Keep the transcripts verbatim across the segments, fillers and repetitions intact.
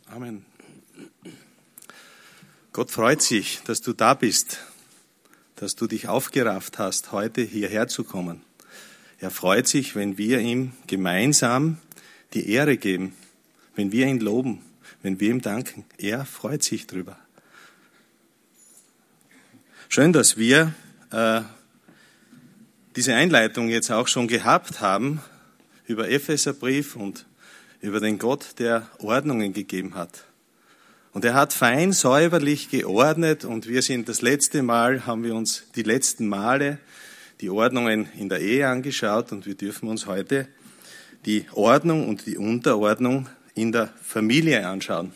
Amen. Gott freut sich, dass du da bist, dass du dich aufgerafft hast, heute hierher zu kommen. Er freut sich, wenn wir ihm gemeinsam die Ehre geben, wenn wir ihn loben, wenn wir ihm danken. Er freut sich drüber. Schön, dass wir äh, diese Einleitung jetzt auch schon gehabt haben über Epheserbrief und über den Gott, der Ordnungen gegeben hat. Und er hat fein säuberlich geordnet und wir sind das letzte Mal, haben wir uns die letzten Male die Ordnungen in der Ehe angeschaut und wir dürfen uns heute die Ordnung und die Unterordnung in der Familie anschauen.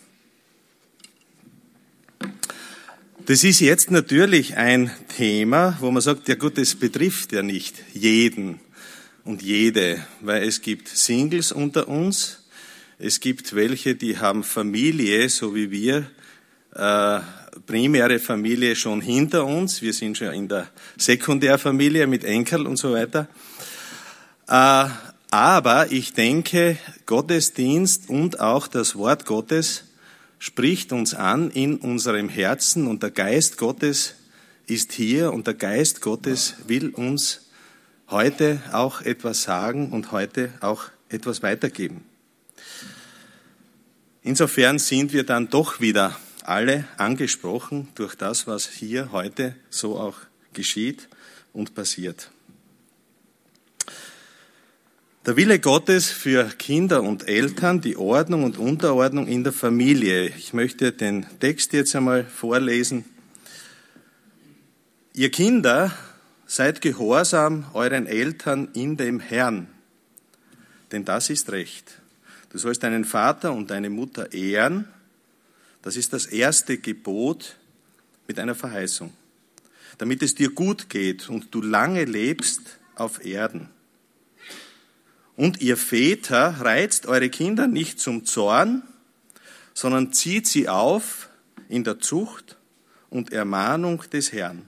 Das ist jetzt natürlich ein Thema, wo man sagt, ja gut, das betrifft ja nicht jeden und jede, weil es gibt Singles unter uns, es gibt welche, die haben Familie, so wie wir, äh, primäre Familie schon hinter uns, wir sind schon in der Sekundärfamilie mit Enkel und so weiter. Äh, aber ich denke, Gottesdienst und auch das Wort Gottes spricht uns an in unserem Herzen und der Geist Gottes ist hier und der Geist Gottes will uns heute auch etwas sagen und heute auch etwas weitergeben. Insofern sind wir dann doch wieder alle angesprochen durch das, was hier heute so auch geschieht und passiert. Der Wille Gottes für Kinder und Eltern, die Ordnung und Unterordnung in der Familie. Ich möchte den Text jetzt einmal vorlesen. Ihr Kinder, seid gehorsam euren Eltern in dem Herrn, denn das ist Recht. Du sollst deinen Vater und deine Mutter ehren. Das ist das erste Gebot mit einer Verheißung, damit es dir gut geht und du lange lebst auf Erden. Und ihr Väter, reizt eure Kinder nicht zum Zorn, sondern zieht sie auf in der Zucht und Ermahnung des Herrn.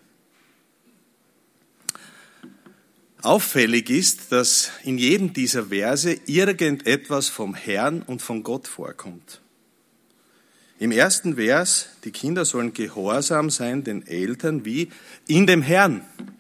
Auffällig ist, dass in jedem dieser Verse irgendetwas vom Herrn und von Gott vorkommt. Im ersten Vers, die Kinder sollen gehorsam sein den Eltern wie in dem Herrn.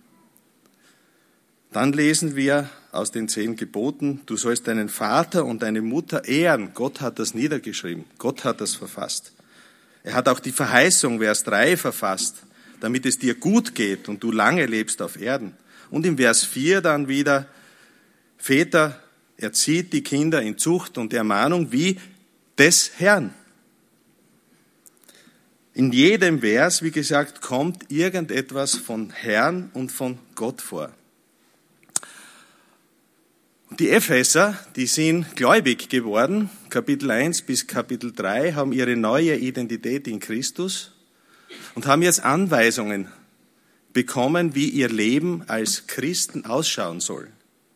Dann lesen wir aus den zehn Geboten, du sollst deinen Vater und deine Mutter ehren. Gott hat das niedergeschrieben, Gott hat das verfasst. Er hat auch die Verheißung, Vers drei, verfasst, damit es dir gut geht und du lange lebst auf Erden. Und im Vers vier dann wieder, Väter, erzieht die Kinder in Zucht und Ermahnung wie des Herrn. In jedem Vers, wie gesagt, kommt irgendetwas von Herrn und von Gott vor. Die Epheser, die sind gläubig geworden, Kapitel eins bis Kapitel drei, haben ihre neue Identität in Christus und haben jetzt Anweisungen bekommen, wie ihr Leben als Christen ausschauen soll.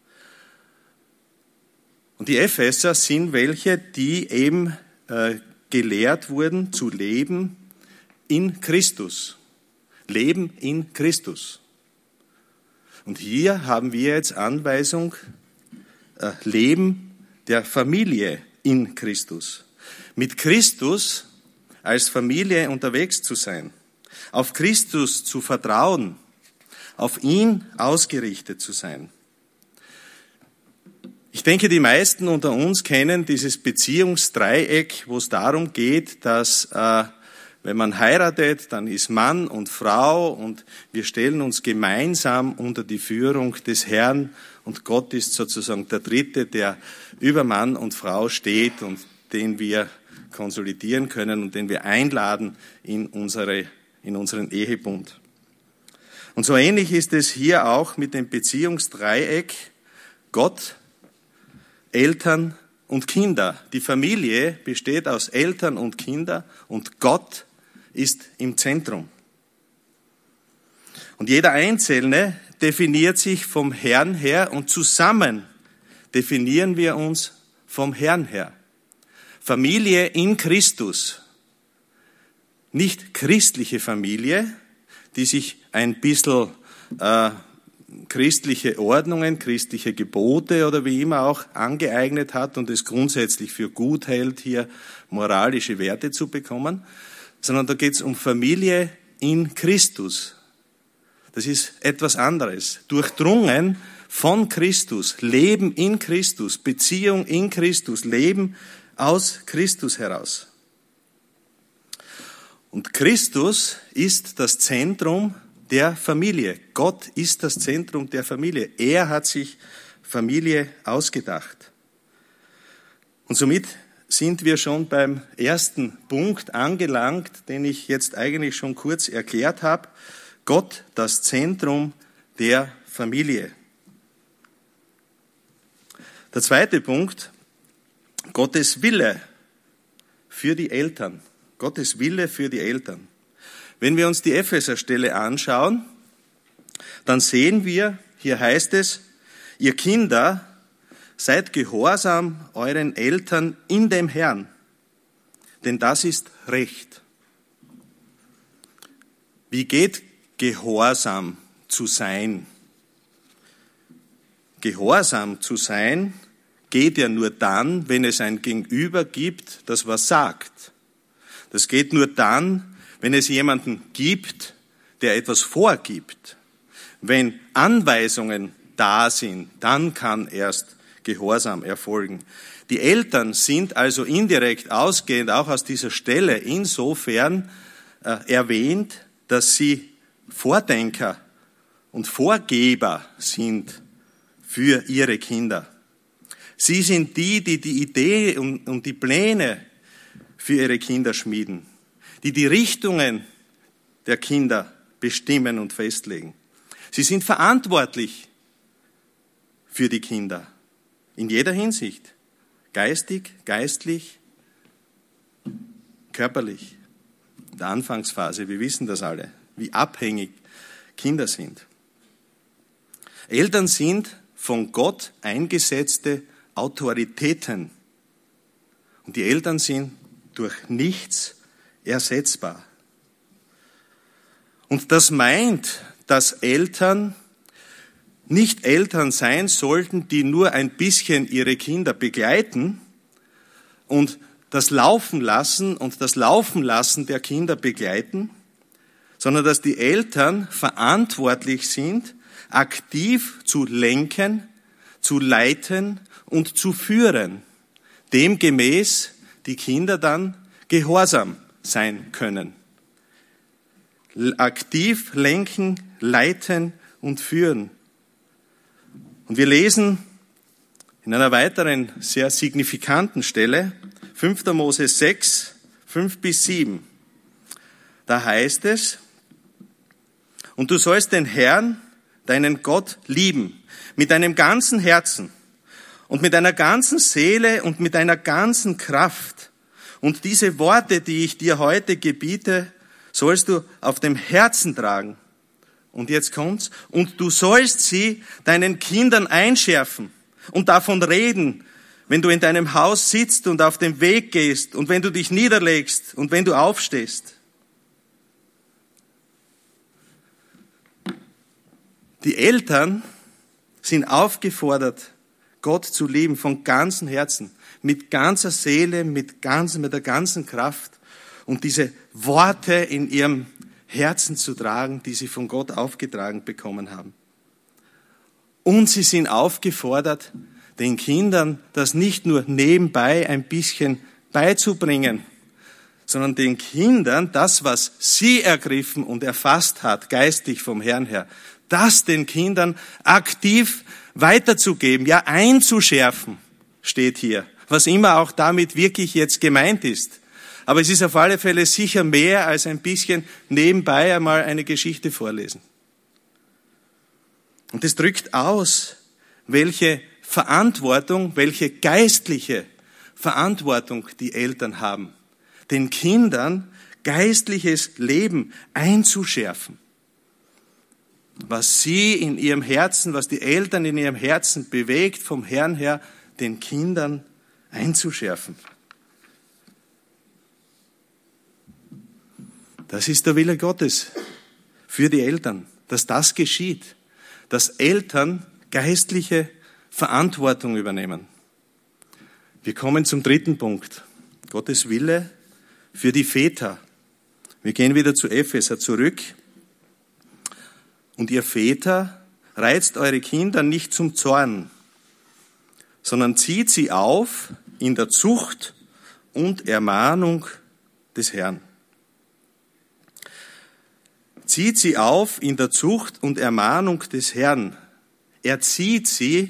Und die Epheser sind welche, die eben äh, gelehrt wurden zu leben in Christus. Leben in Christus. Und hier haben wir jetzt Anweisung, äh, Leben der Familie in Christus. Mit Christus als Familie unterwegs zu sein. Auf Christus zu vertrauen, auf ihn ausgerichtet zu sein. Ich denke, die meisten unter uns kennen dieses Beziehungsdreieck, wo es darum geht, dass äh, wenn man heiratet, dann ist Mann und Frau und wir stellen uns gemeinsam unter die Führung des Herrn und Gott ist sozusagen der Dritte, der über Mann und Frau steht und den wir konsolidieren können und den wir einladen in unsere in unseren Ehebund. Und so ähnlich ist es hier auch mit dem Beziehungsdreieck Gott, Eltern und Kinder. Die Familie besteht aus Eltern und Kinder und Gott ist im Zentrum. Und jeder Einzelne definiert sich vom Herrn her und zusammen definieren wir uns vom Herrn her. Familie in Christus. Nicht christliche Familie, die sich ein bisschen äh, christliche Ordnungen, christliche Gebote oder wie immer auch angeeignet hat und es grundsätzlich für gut hält, hier moralische Werte zu bekommen, sondern da geht es um Familie in Christus. Das ist etwas anderes. Durchdrungen von Christus, Leben in Christus, Beziehung in Christus, Leben aus Christus heraus. Und Christus ist das Zentrum der Familie. Gott ist das Zentrum der Familie. Er hat sich Familie ausgedacht. Und somit sind wir schon beim ersten Punkt angelangt, den ich jetzt eigentlich schon kurz erklärt habe. Gott, das Zentrum der Familie. Der zweite Punkt, Gottes Wille für die Eltern. Gottes Wille für die Eltern. Wenn wir uns die Epheserstelle anschauen, dann sehen wir, hier heißt es, ihr Kinder, seid gehorsam euren Eltern in dem Herrn, denn das ist Recht. Wie geht Gehorsam zu sein? Gehorsam zu sein geht ja nur dann, wenn es ein Gegenüber gibt, das was sagt. Das geht nur dann, wenn es jemanden gibt, der etwas vorgibt. Wenn Anweisungen da sind, dann kann erst Gehorsam erfolgen. Die Eltern sind also indirekt ausgehend auch aus dieser Stelle insofern äh, erwähnt, dass sie Vordenker und Vorgeber sind für ihre Kinder. Sie sind die, die die Idee und, und die Pläne für ihre Kinder schmieden, die die Richtungen der Kinder bestimmen und festlegen. Sie sind verantwortlich für die Kinder in jeder Hinsicht, geistig, geistlich, körperlich. In der Anfangsphase, wir wissen das alle, wie abhängig Kinder sind. Eltern sind von Gott eingesetzte Autoritäten und die Eltern sind durch nichts ersetzbar. Und das meint, dass Eltern nicht Eltern sein sollten, die nur ein bisschen ihre Kinder begleiten und das Laufen lassen und das Laufen lassen der Kinder begleiten, sondern dass die Eltern verantwortlich sind, aktiv zu lenken, zu leiten und zu führen, demgemäß die Kinder dann gehorsam sein können. Aktiv lenken, leiten und führen. Und wir lesen in einer weiteren sehr signifikanten Stelle, fünfter Mose sechs, fünf bis sieben. Da heißt es, und du sollst den Herrn, deinen Gott, lieben, mit deinem ganzen Herzen und mit deiner ganzen Seele und mit deiner ganzen Kraft. Und diese Worte, die ich dir heute gebiete, sollst du auf dem Herzen tragen. Und jetzt kommt's. Und du sollst sie deinen Kindern einschärfen und davon reden, wenn du in deinem Haus sitzt und auf dem Weg gehst und wenn du dich niederlegst und wenn du aufstehst. Die Eltern sind aufgefordert, Gott zu lieben von ganzem Herzen, mit ganzer Seele, mit, ganz, mit der ganzen Kraft und diese Worte in ihrem Herzen zu tragen, die sie von Gott aufgetragen bekommen haben. Und sie sind aufgefordert, den Kindern das nicht nur nebenbei ein bisschen beizubringen, sondern den Kindern das, was sie ergriffen und erfasst hat, geistig vom Herrn her, das den Kindern aktiv weiterzugeben, ja einzuschärfen, steht hier, was immer auch damit wirklich jetzt gemeint ist. Aber es ist auf alle Fälle sicher mehr als ein bisschen nebenbei einmal eine Geschichte vorlesen. Und es drückt aus, welche Verantwortung, welche geistliche Verantwortung die Eltern haben, den Kindern geistliches Leben einzuschärfen. Was sie in ihrem Herzen, was die Eltern in ihrem Herzen bewegt, vom Herrn her, den Kindern einzuschärfen. Das ist der Wille Gottes für die Eltern, dass das geschieht, dass Eltern geistliche Verantwortung übernehmen. Wir kommen zum dritten Punkt. Gottes Wille für die Väter. Wir gehen wieder zu Epheser zurück. Und ihr Väter, reizt eure Kinder nicht zum Zorn, sondern zieht sie auf in der Zucht und Ermahnung des Herrn. Zieht sie auf in der Zucht und Ermahnung des Herrn. Erzieht sie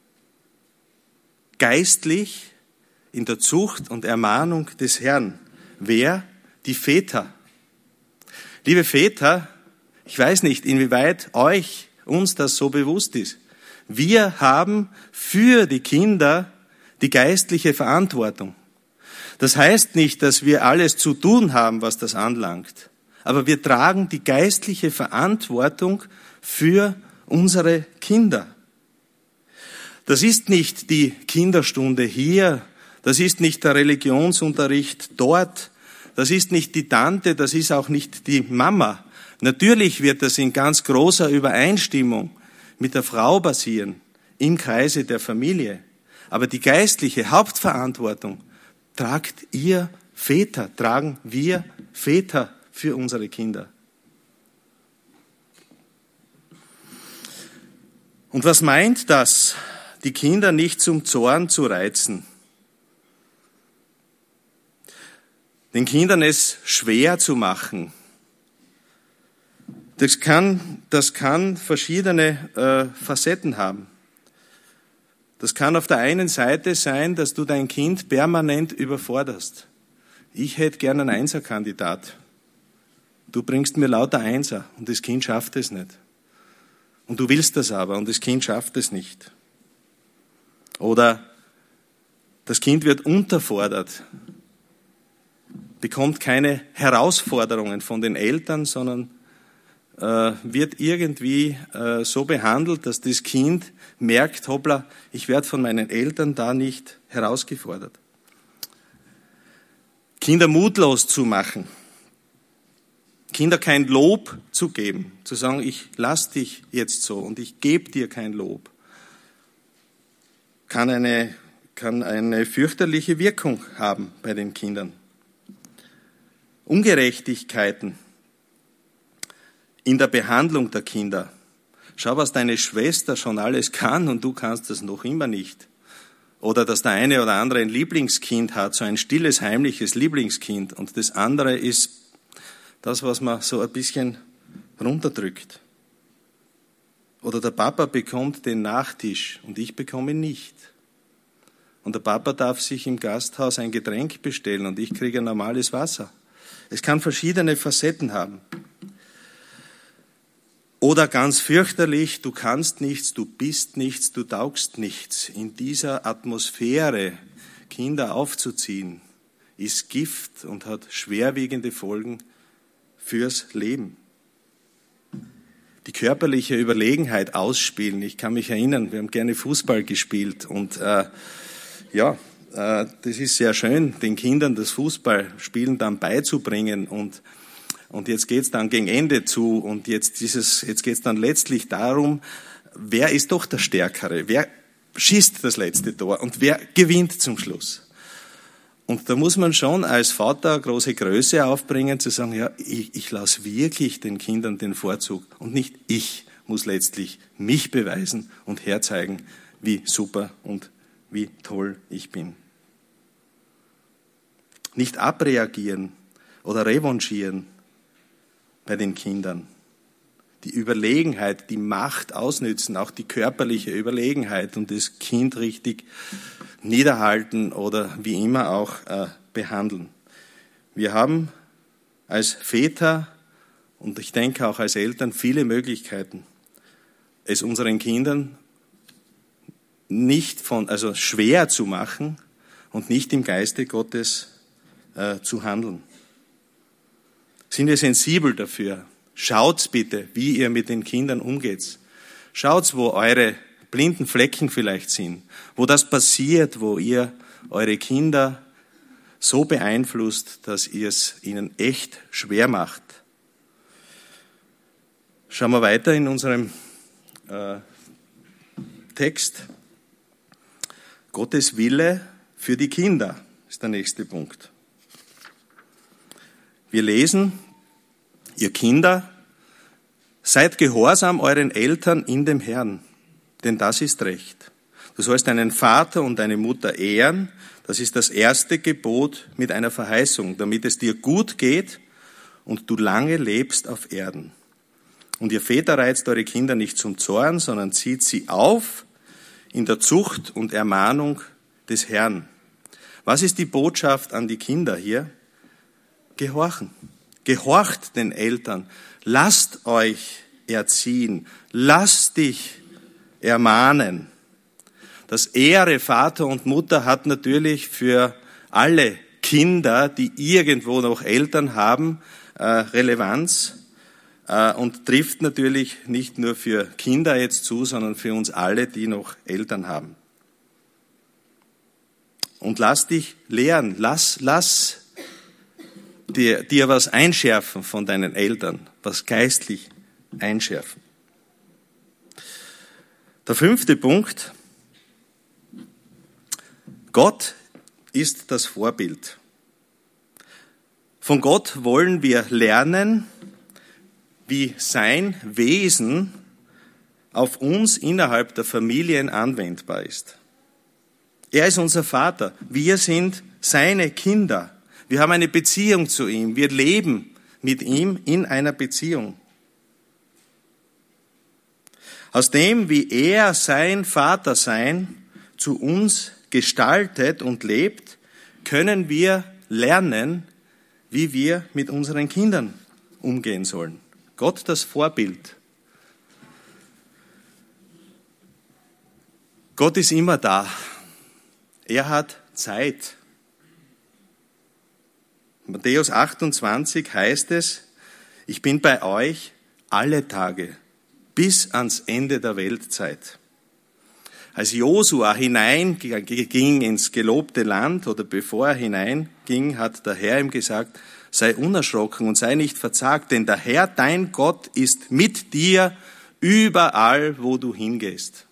geistlich in der Zucht und Ermahnung des Herrn. Wer? Die Väter. Liebe Väter, ich weiß nicht, inwieweit euch, uns das so bewusst ist. Wir haben für die Kinder die geistliche Verantwortung. Das heißt nicht, dass wir alles zu tun haben, was das anlangt. Aber wir tragen die geistliche Verantwortung für unsere Kinder. Das ist nicht die Kinderstunde hier, das ist nicht der Religionsunterricht dort, das ist nicht die Tante, das ist auch nicht die Mama. Natürlich wird das in ganz großer Übereinstimmung mit der Frau passieren, im Kreise der Familie. Aber die geistliche Hauptverantwortung tragt ihr Väter, tragen wir Väter für unsere Kinder. Und was meint das, die Kinder nicht zum Zorn zu reizen? Den Kindern es schwer zu machen. Das kann, das kann verschiedene äh, Facetten haben. Das kann auf der einen Seite sein, dass du dein Kind permanent überforderst. Ich hätte gern einen Einserkandidat. Du bringst mir lauter Einser und das Kind schafft es nicht. Und du willst das aber und das Kind schafft es nicht. Oder das Kind wird unterfordert, bekommt keine Herausforderungen von den Eltern, sondern äh, wird irgendwie äh, so behandelt, dass das Kind merkt, hoppla, ich werde von meinen Eltern da nicht herausgefordert. Kinder mutlos zu machen. Kinder kein Lob zu geben, zu sagen, ich lass dich jetzt so und ich gebe dir kein Lob, kann eine, kann eine fürchterliche Wirkung haben bei den Kindern. Ungerechtigkeiten in der Behandlung der Kinder. Schau, was deine Schwester schon alles kann und du kannst das noch immer nicht. Oder dass der eine oder andere ein Lieblingskind hat, so ein stilles, heimliches Lieblingskind und das andere ist das, was man so ein bisschen runterdrückt. Oder der Papa bekommt den Nachtisch und ich bekomme ihn nicht. Und der Papa darf sich im Gasthaus ein Getränk bestellen und ich kriege ein normales Wasser. Es kann verschiedene Facetten haben. Oder ganz fürchterlich, du kannst nichts, du bist nichts, du taugst nichts. In dieser Atmosphäre Kinder aufzuziehen, ist Gift und hat schwerwiegende Folgen fürs Leben. Die körperliche Überlegenheit ausspielen. Ich kann mich erinnern, wir haben gerne Fußball gespielt und äh, ja, äh, das ist sehr schön, den Kindern das Fußballspielen dann beizubringen und und jetzt geht's dann gegen Ende zu und jetzt dieses, jetzt geht's dann letztlich darum, wer ist doch der Stärkere, wer schießt das letzte Tor und wer gewinnt zum Schluss. Und da muss man schon als Vater große Größe aufbringen, zu sagen, ja, ich, ich lasse wirklich den Kindern den Vorzug und nicht ich muss letztlich mich beweisen und herzeigen, wie super und wie toll ich bin. Nicht abreagieren oder revanchieren bei den Kindern. Die Überlegenheit, die Macht ausnützen, auch die körperliche Überlegenheit und das Kind richtig niederhalten oder wie immer auch äh, behandeln. Wir haben als Väter und ich denke auch als Eltern viele Möglichkeiten, es unseren Kindern nicht von, also schwer zu machen und nicht im Geiste Gottes äh, zu handeln. Sind wir sensibel dafür? Schaut bitte, wie ihr mit den Kindern umgeht. Schaut, wo eure blinden Flecken vielleicht sind, wo das passiert, wo ihr eure Kinder so beeinflusst, dass ihr es ihnen echt schwer macht. Schauen wir weiter in unserem äh, Text. Gottes Wille für die Kinder ist der nächste Punkt. Wir lesen, ihr Kinder, seid gehorsam euren Eltern in dem Herrn, denn das ist Recht. Du sollst deinen Vater und deine Mutter ehren, das ist das erste Gebot mit einer Verheißung, damit es dir gut geht und du lange lebst auf Erden. Und ihr Väter reizt eure Kinder nicht zum Zorn, sondern zieht sie auf in der Zucht und Ermahnung des Herrn. Was ist die Botschaft an die Kinder hier? Gehorchen. Gehorcht den Eltern. Lasst euch erziehen. Lasst dich ermahnen. Das Ehre Vater und Mutter hat natürlich für alle Kinder, die irgendwo noch Eltern haben, Relevanz und trifft natürlich nicht nur für Kinder jetzt zu, sondern für uns alle, die noch Eltern haben. Und lass dich lehren, lass, lass dir, dir was einschärfen von deinen Eltern, was geistlich einschärfen. Der fünfte Punkt: Gott ist das Vorbild. Von Gott wollen wir lernen, wie sein Wesen auf uns innerhalb der Familien anwendbar ist. Er ist unser Vater. Wir sind seine Kinder. Wir haben eine Beziehung zu ihm. Wir leben mit ihm in einer Beziehung. Aus dem, wie er sein Vatersein zu uns gestaltet und lebt, können wir lernen, wie wir mit unseren Kindern umgehen sollen. Gott das Vorbild. Gott ist immer da. Er hat Zeit. Matthäus achtundzwanzig heißt es, ich bin bei euch alle Tage bis ans Ende der Weltzeit. Als Josua hineinging ins gelobte Land oder bevor er hineinging, hat der Herr ihm gesagt, sei unerschrocken und sei nicht verzagt, denn der Herr, dein Gott, ist mit dir überall, wo du hingehst.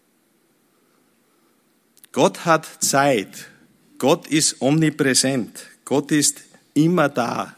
Gott hat Zeit. Gott ist omnipräsent. Gott ist immer da.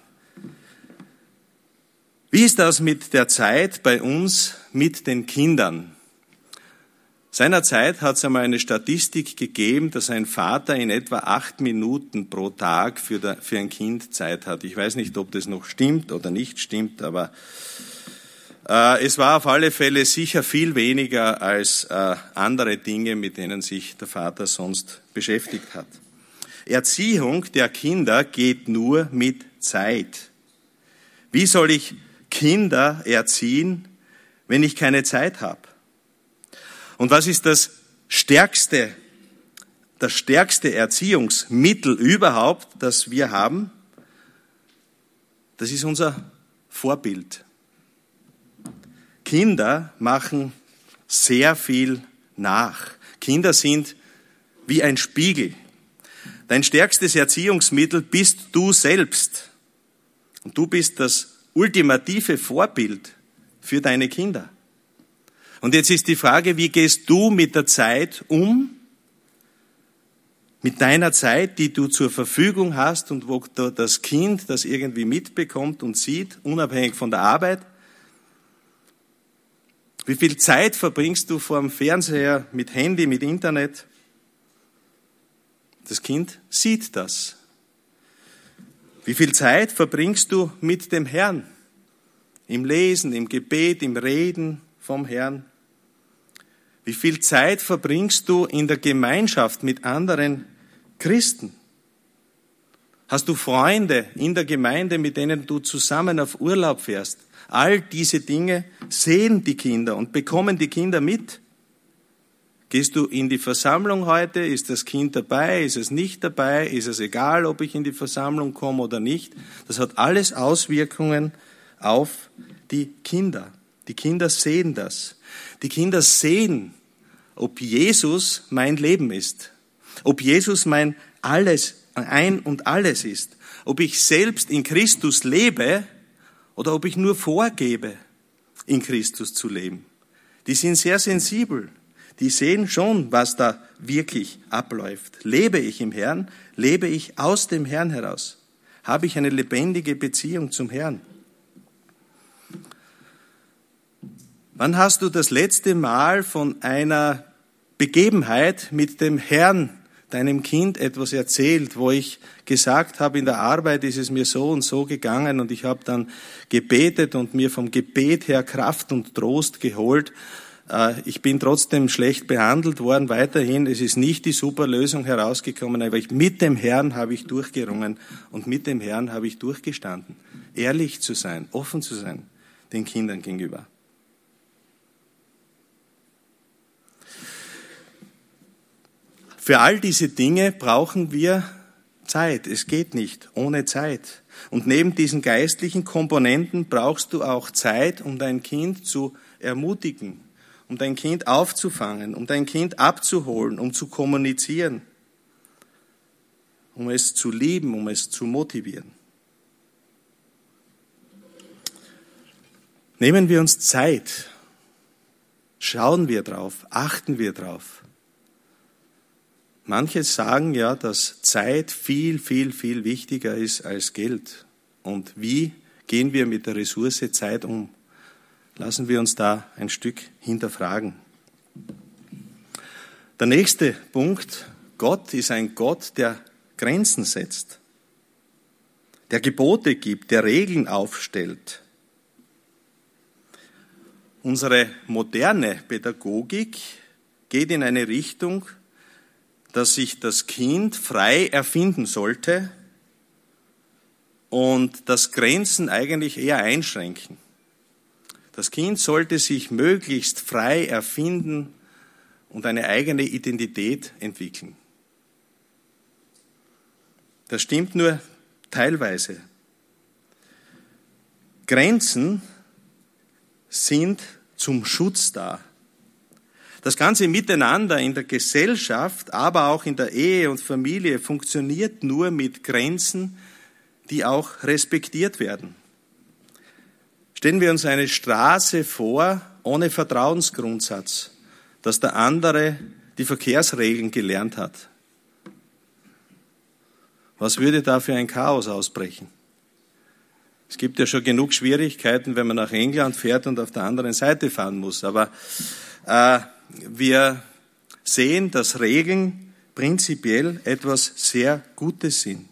Wie ist das mit der Zeit bei uns, mit den Kindern? Seinerzeit hat es einmal eine Statistik gegeben, dass ein Vater in etwa acht Minuten pro Tag für, der, für ein Kind Zeit hat. Ich weiß nicht, ob das noch stimmt oder nicht stimmt, aber äh, es war auf alle Fälle sicher viel weniger als äh, andere Dinge, mit denen sich der Vater sonst beschäftigt hat. Erziehung der Kinder geht nur mit Zeit. Wie soll ich Kinder erziehen, wenn ich keine Zeit habe? Und was ist das stärkste, das stärkste Erziehungsmittel überhaupt, das wir haben? Das ist unser Vorbild. Kinder machen sehr viel nach. Kinder sind wie ein Spiegel. Dein stärkstes Erziehungsmittel bist du selbst. Und du bist das ultimative Vorbild für deine Kinder. Und jetzt ist die Frage, wie gehst du mit der Zeit um? Mit deiner Zeit, die du zur Verfügung hast und wo das Kind das irgendwie mitbekommt und sieht, unabhängig von der Arbeit. Wie viel Zeit verbringst du vor dem Fernseher, mit Handy, mit Internet? Das Kind sieht das. Wie viel Zeit verbringst du mit dem Herrn? Im Lesen, im Gebet, im Reden vom Herrn? Wie viel Zeit verbringst du in der Gemeinschaft mit anderen Christen? Hast du Freunde in der Gemeinde, mit denen du zusammen auf Urlaub fährst? All diese Dinge sehen die Kinder und bekommen die Kinder mit. Gehst du in die Versammlung heute? Ist das Kind dabei? Ist es nicht dabei? Ist es egal, ob ich in die Versammlung komme oder nicht? Das hat alles Auswirkungen auf die Kinder. Die Kinder sehen das. Die Kinder sehen, ob Jesus mein Leben ist. Ob Jesus mein Alles, ein und alles ist. Ob ich selbst in Christus lebe oder ob ich nur vorgebe, in Christus zu leben. Die sind sehr sensibel. Die sehen schon, was da wirklich abläuft. Lebe ich im Herrn? Lebe ich aus dem Herrn heraus? Habe ich eine lebendige Beziehung zum Herrn? Wann hast du das letzte Mal von einer Begebenheit mit dem Herrn, deinem Kind, etwas erzählt, wo ich gesagt habe, in der Arbeit ist es mir so und so gegangen und ich habe dann gebetet und mir vom Gebet her Kraft und Trost geholt. Ich bin trotzdem schlecht behandelt worden, weiterhin. Es ist nicht die super Lösung herausgekommen, aber ich, mit dem Herrn habe ich durchgerungen und mit dem Herrn habe ich durchgestanden. Ehrlich zu sein, offen zu sein, den Kindern gegenüber. Für all diese Dinge brauchen wir Zeit. Es geht nicht ohne Zeit. Und neben diesen geistlichen Komponenten brauchst du auch Zeit, um dein Kind zu ermutigen, um dein Kind aufzufangen, um dein Kind abzuholen, um zu kommunizieren, um es zu lieben, um es zu motivieren. Nehmen wir uns Zeit, schauen wir drauf, achten wir drauf. Manche sagen ja, dass Zeit viel, viel, viel wichtiger ist als Geld. Und wie gehen wir mit der Ressource Zeit um? Lassen wir uns da ein Stück hinterfragen. Der nächste Punkt: Gott ist ein Gott, der Grenzen setzt, der Gebote gibt, der Regeln aufstellt. Unsere moderne Pädagogik geht in eine Richtung, dass sich das Kind frei erfinden sollte und dass Grenzen eigentlich eher einschränken. Das Kind sollte sich möglichst frei erfinden und eine eigene Identität entwickeln. Das stimmt nur teilweise. Grenzen sind zum Schutz da. Das ganze Miteinander in der Gesellschaft, aber auch in der Ehe und Familie funktioniert nur mit Grenzen, die auch respektiert werden. Stellen wir uns eine Straße vor ohne Vertrauensgrundsatz, dass der andere die Verkehrsregeln gelernt hat. Was würde da für ein Chaos ausbrechen? Es gibt ja schon genug Schwierigkeiten, wenn man nach England fährt und auf der anderen Seite fahren muss. Aber äh, wir sehen, dass Regeln prinzipiell etwas sehr Gutes sind.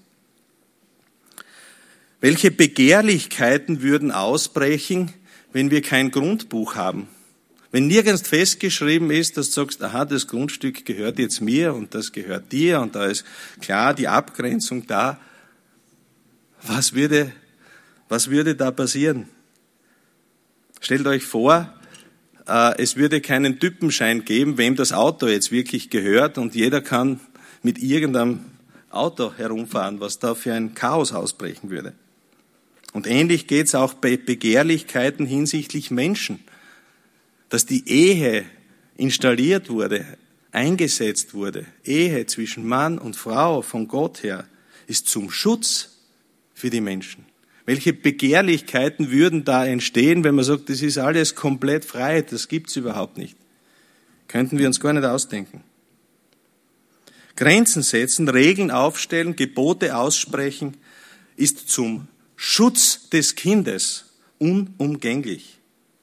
Welche Begehrlichkeiten würden ausbrechen, wenn wir kein Grundbuch haben? Wenn nirgends festgeschrieben ist, dass du sagst, aha, das Grundstück gehört jetzt mir und das gehört dir und da ist klar die Abgrenzung da. Was würde, was würde da passieren? Stellt euch vor, es würde keinen Typenschein geben, wem das Auto jetzt wirklich gehört und jeder kann mit irgendeinem Auto herumfahren, was da für ein Chaos ausbrechen würde. Und ähnlich geht es auch bei Begehrlichkeiten hinsichtlich Menschen. Dass die Ehe installiert wurde, eingesetzt wurde, Ehe zwischen Mann und Frau von Gott her, ist zum Schutz für die Menschen. Welche Begehrlichkeiten würden da entstehen, wenn man sagt, das ist alles komplett frei, das gibt's überhaupt nicht? Könnten wir uns gar nicht ausdenken. Grenzen setzen, Regeln aufstellen, Gebote aussprechen, ist zum Schutz des Kindes unumgänglich.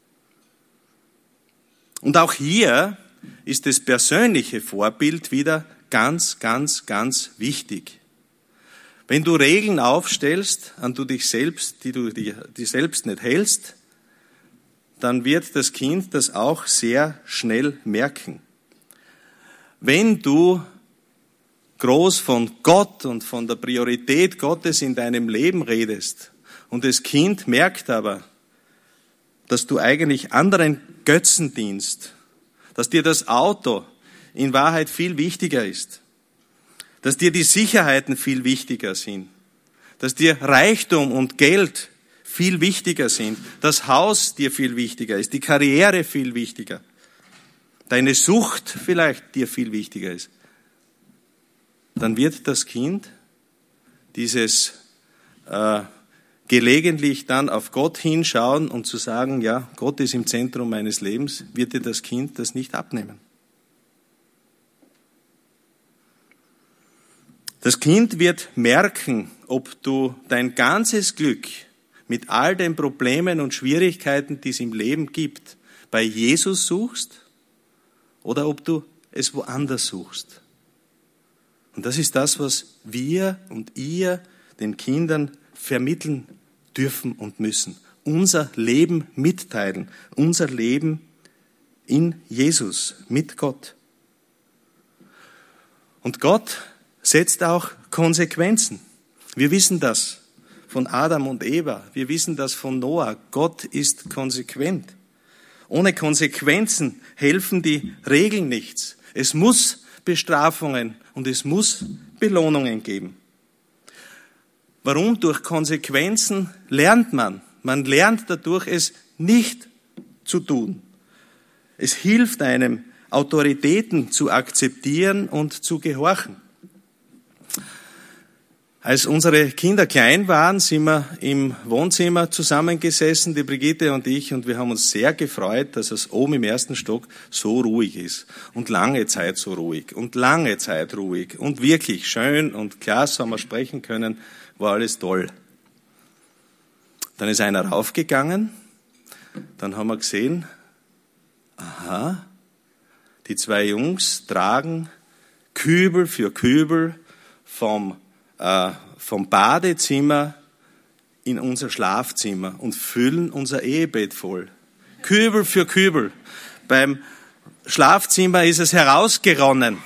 Und auch hier ist das persönliche Vorbild wieder ganz, ganz, ganz wichtig. Wenn du Regeln aufstellst, an du dich selbst, die du dir die selbst nicht hältst, dann wird das Kind das auch sehr schnell merken. Wenn du groß von Gott und von der Priorität Gottes in deinem Leben redest und das Kind merkt aber, dass du eigentlich anderen Götzen dienst, dass dir das Auto in Wahrheit viel wichtiger ist, dass dir die Sicherheiten viel wichtiger sind, dass dir Reichtum und Geld viel wichtiger sind, das Haus dir viel wichtiger ist, die Karriere viel wichtiger, deine Sucht vielleicht dir viel wichtiger ist, dann wird das Kind dieses äh, gelegentlich dann auf Gott hinschauen und zu sagen, ja, Gott ist im Zentrum meines Lebens, wird dir das Kind das nicht abnehmen. Das Kind wird merken, ob du dein ganzes Glück mit all den Problemen und Schwierigkeiten, die es im Leben gibt, bei Jesus suchst oder ob du es woanders suchst. Und das ist das, was wir und ihr den Kindern vermitteln dürfen und müssen. Unser Leben mitteilen, unser Leben in Jesus, mit Gott. Und Gott setzt auch Konsequenzen. Wir wissen das von Adam und Eva, wir wissen das von Noah. Gott ist konsequent. Ohne Konsequenzen helfen die Regeln nichts. Es muss Bestrafungen und es muss Belohnungen geben. Warum? Durch Konsequenzen lernt man. Man lernt dadurch, es nicht zu tun. Es hilft einem, Autoritäten zu akzeptieren und zu gehorchen. Als unsere Kinder klein waren, sind wir im Wohnzimmer zusammengesessen, die Brigitte und ich, und wir haben uns sehr gefreut, dass es oben im ersten Stock so ruhig ist und lange Zeit so ruhig und lange Zeit ruhig und wirklich schön und klasse haben wir sprechen können, war alles toll. Dann ist einer raufgegangen, dann haben wir gesehen, aha, die zwei Jungs tragen Kübel für Kübel vom vom Badezimmer in unser Schlafzimmer und füllen unser Ehebett voll. Kübel für Kübel. Beim Schlafzimmer ist es herausgeronnen.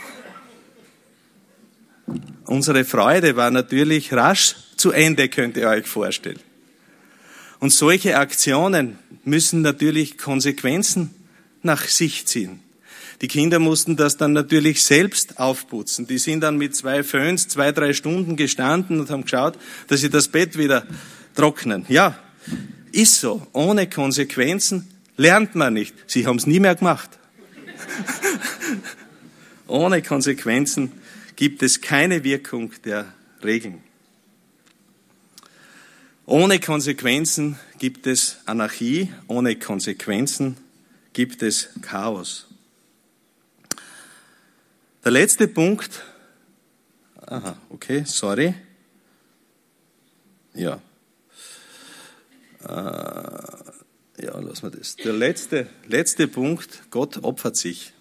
Unsere Freude war natürlich rasch zu Ende, könnt ihr euch vorstellen. Und solche Aktionen müssen natürlich Konsequenzen nach sich ziehen. Die Kinder mussten das dann natürlich selbst aufputzen. Die sind dann mit zwei Föhns zwei, drei Stunden gestanden und haben geschaut, dass sie das Bett wieder trocknen. Ja, ist so. Ohne Konsequenzen lernt man nicht. Sie haben es nie mehr gemacht. Ohne Konsequenzen gibt es keine Wirkung der Regeln. Ohne Konsequenzen gibt es Anarchie. Ohne Konsequenzen gibt es Chaos. Der letzte Punkt, aha, okay, sorry, ja, äh, ja, lassen wir das. Der letzte, letzte Punkt, Gott opfert sich.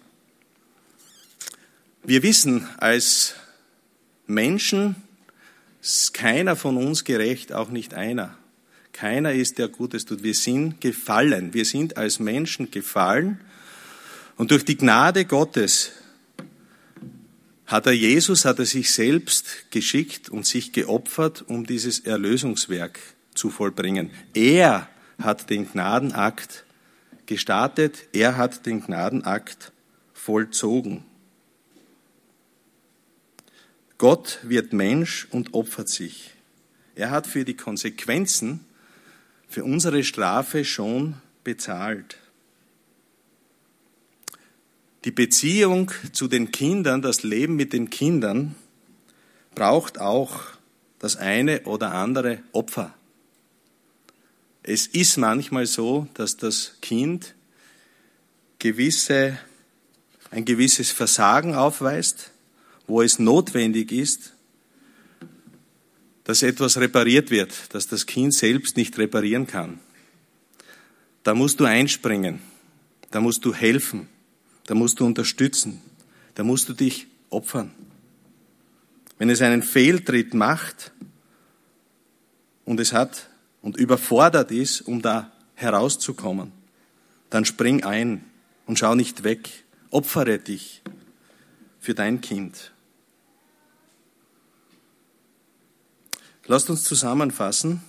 Wir wissen als Menschen, ist keiner von uns gerecht, auch nicht einer. Keiner ist, der Gutes tut. Wir sind gefallen, wir sind als Menschen gefallen und durch die Gnade Gottes hat er Jesus, hat er sich selbst geschickt und sich geopfert, um dieses Erlösungswerk zu vollbringen. Er hat den Gnadenakt gestartet, er hat den Gnadenakt vollzogen. Gott wird Mensch und opfert sich. Er hat für die Konsequenzen, für unsere Strafe schon bezahlt. Die Beziehung zu den Kindern, das Leben mit den Kindern, braucht auch das eine oder andere Opfer. Es ist manchmal so, dass das Kind gewisse, ein gewisses Versagen aufweist, wo es notwendig ist, dass etwas repariert wird, das das Kind selbst nicht reparieren kann. Da musst du einspringen, da musst du helfen. Da musst du unterstützen, da musst du dich opfern. Wenn es einen Fehltritt macht und es hat und überfordert ist, um da herauszukommen, dann spring ein und schau nicht weg. Opfere dich für dein Kind. Lasst uns zusammenfassen.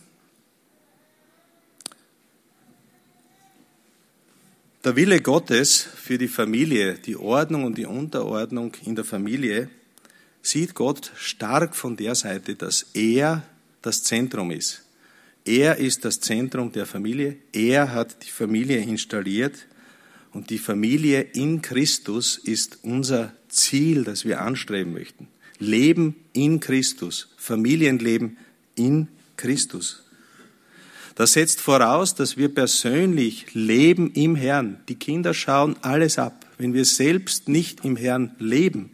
Der Wille Gottes für die Familie, die Ordnung und die Unterordnung in der Familie, sieht Gott stark von der Seite, dass er das Zentrum ist. Er ist das Zentrum der Familie. Er hat die Familie installiert und die Familie in Christus ist unser Ziel, das wir anstreben möchten. Leben in Christus, Familienleben in Christus. Das setzt voraus, dass wir persönlich leben im Herrn. Die Kinder schauen alles ab. Wenn wir selbst nicht im Herrn leben,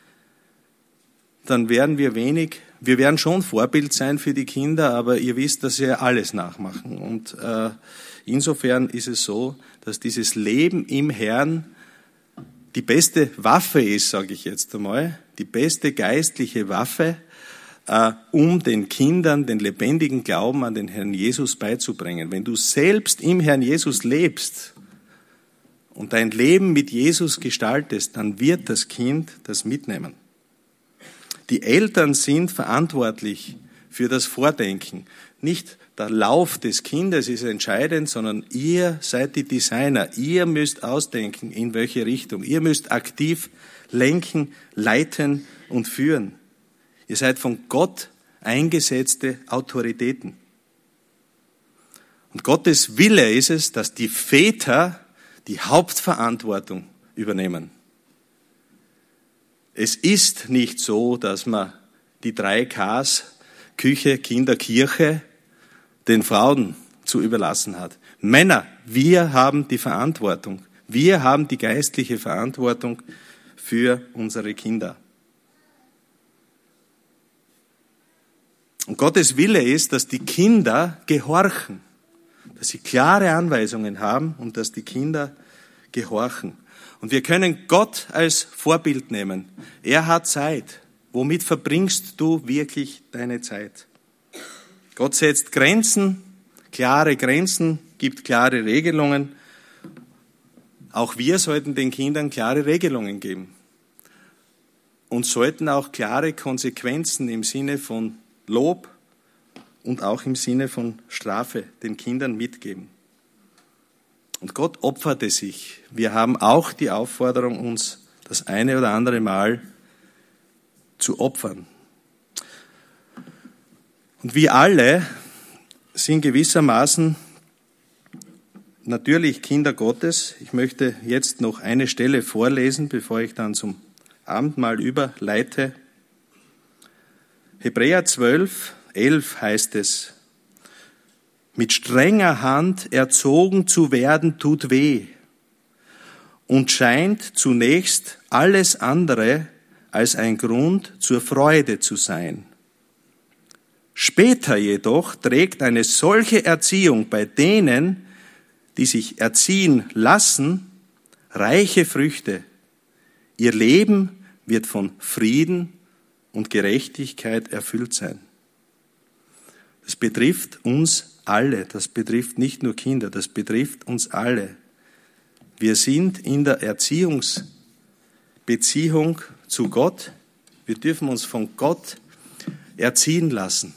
dann werden wir wenig, wir werden schon Vorbild sein für die Kinder, aber ihr wisst, dass sie alles nachmachen. Und äh, insofern ist es so, dass dieses Leben im Herrn die beste Waffe ist, sage ich jetzt einmal, die beste geistliche Waffe, äh, um den Kindern den lebendigen Glauben an den Herrn Jesus beizubringen. Wenn du selbst im Herrn Jesus lebst und dein Leben mit Jesus gestaltest, dann wird das Kind das mitnehmen. Die Eltern sind verantwortlich für das Vordenken. Nicht der Lauf des Kindes ist entscheidend, sondern ihr seid die Designer. Ihr müsst ausdenken, in welche Richtung. Ihr müsst aktiv lenken, leiten und führen. Ihr seid von Gott eingesetzte Autoritäten. Und Gottes Wille ist es, dass die Väter die Hauptverantwortung übernehmen. Es ist nicht so, dass man die drei Ks, Küche, Kinder, Kirche, den Frauen zu überlassen hat. Männer, wir haben die Verantwortung. Wir haben die geistliche Verantwortung für unsere Kinder. Und Gottes Wille ist, dass die Kinder gehorchen, dass sie klare Anweisungen haben und dass die Kinder gehorchen. Und wir können Gott als Vorbild nehmen. Er hat Zeit. Womit verbringst du wirklich deine Zeit? Gott setzt Grenzen, klare Grenzen, gibt klare Regelungen. Auch wir sollten den Kindern klare Regelungen geben. Und sollten auch klare Konsequenzen im Sinne von Lob und auch im Sinne von Strafe den Kindern mitgeben. Und Gott opferte sich. Wir haben auch die Aufforderung, uns das eine oder andere Mal zu opfern. Und wir alle sind gewissermaßen natürlich Kinder Gottes. Ich möchte jetzt noch eine Stelle vorlesen, bevor ich dann zum Abendmahl überleite. Hebräer zwölf, elf heißt es: Mit strenger Hand erzogen zu werden tut weh und scheint zunächst alles andere als ein Grund zur Freude zu sein. Später jedoch trägt eine solche Erziehung bei denen, die sich erziehen lassen, reiche Früchte. Ihr Leben wird von Frieden und Gerechtigkeit erfüllt sein. Das betrifft uns alle, das betrifft nicht nur Kinder, das betrifft uns alle. Wir sind in der Erziehungsbeziehung zu Gott. Wir dürfen uns von Gott erziehen lassen.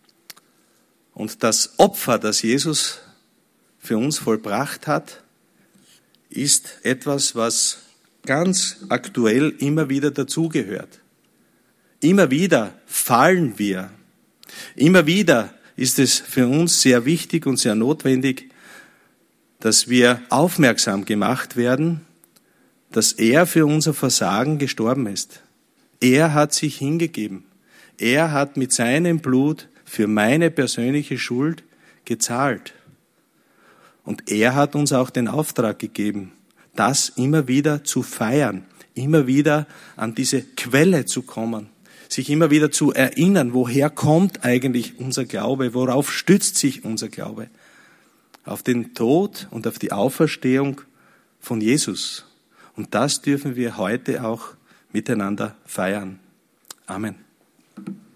Und das Opfer, das Jesus für uns vollbracht hat, ist etwas, was ganz aktuell immer wieder dazugehört. Immer wieder fallen wir. Immer wieder ist es für uns sehr wichtig und sehr notwendig, dass wir aufmerksam gemacht werden, dass er für unser Versagen gestorben ist. Er hat sich hingegeben. Er hat mit seinem Blut für meine persönliche Schuld gezahlt. Und er hat uns auch den Auftrag gegeben, das immer wieder zu feiern, immer wieder an diese Quelle zu kommen, sich immer wieder zu erinnern, woher kommt eigentlich unser Glaube, worauf stützt sich unser Glaube? Auf den Tod und auf die Auferstehung von Jesus. Und das dürfen wir heute auch miteinander feiern. Amen.